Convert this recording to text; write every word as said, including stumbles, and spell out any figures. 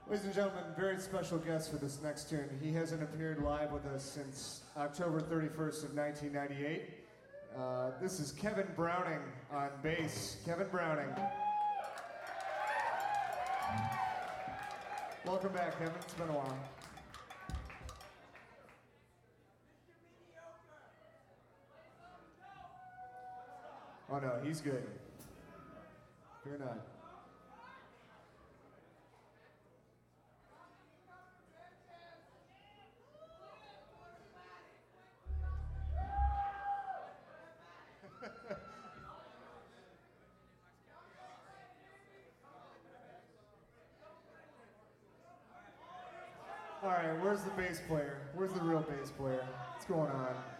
Ladies and gentlemen, very special guest for this next tune. He hasn't appeared live with us since October thirty-first of nineteen ninety-eight. Uh, this is Kevin Browning on bass. Kevin Browning. Welcome back, Kevin. It's been a while. Oh no, he's good. Fear not. All right, where's the bass player? Where's the real bass player? What's going on?